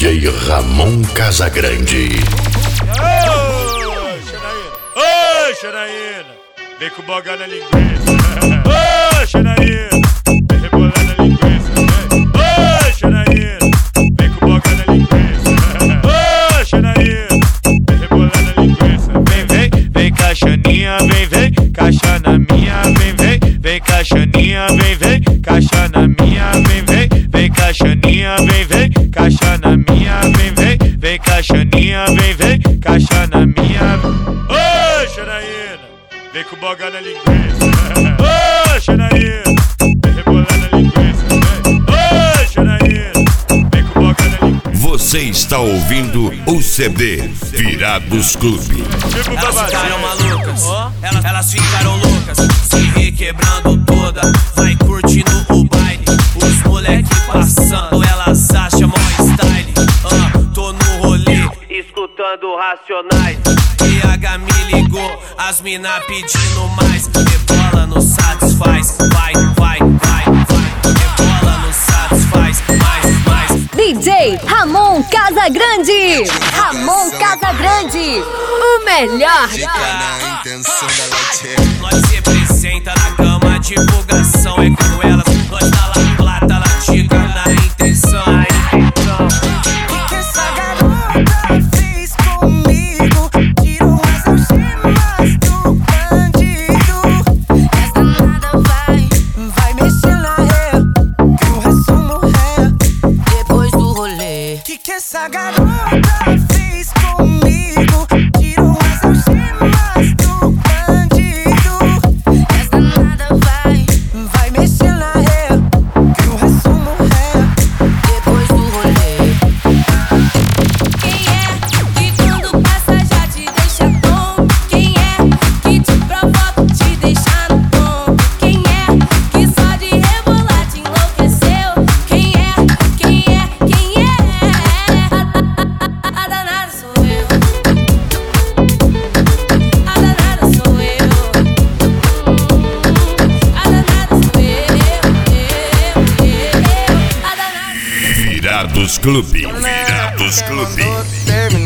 DJ Ramon Casagrande. Ô, Xanaína, vem com boga na linguiça. Ô, Xanaína, vem rebolar na linguiça. Ô, Xanaína, vem com boga na linguiça. Ô, Xanaína, vem rebolar na linguiça. Vem caixaninha, vem, caixa na minha, vem caixaninha, vem, caixa na minha, vem caixaninha, vem, caixa na minha, vem caixaninha, vem, caixa na minha. Ô, Xanaína, vem com boga na linguiça. Ô, Xanaína, vem rebolar na linguiça. Ô, Xanaína, vem com boga na linguiça. Você está ouvindo o CD Virados Clube. Elas ficaram malucas, elas ficaram loucas, se requebrando toda, vai curtindo o baile. Os moleque passando, elas acham mó style. Tô no rolê, escutando Racionais. PH me ligou, as mina pedindo mais. Rebola no satisfaz, vai, rebola no satisfaz, mais. DJ Ramon Casagrande. Ramon Casagrande, o melhor. Na intenção da Nós representa na cama, divulgação é com elas. Nós dá lá plata, lá dica na intenção. O que essa garota fez comigo? Tirou as algemas do bandido. Essa nada vai mexer na ré, que o resto morrer depois do rolê. Que essa garota fez comigo? Tirou as algemas do bandido. Essa nada vai mexer na ré, que o resto morrer depois do rolê. Quem é que quando passa já te deixa bom? Quem é que te provoca, te deixa no tom? Quem é que só de rebolar te enlouqueceu? Quem é? A danada sou eu. A danada sou eu. A danada sou eu. A danada. Virados Clube. Virados Clube. terminou.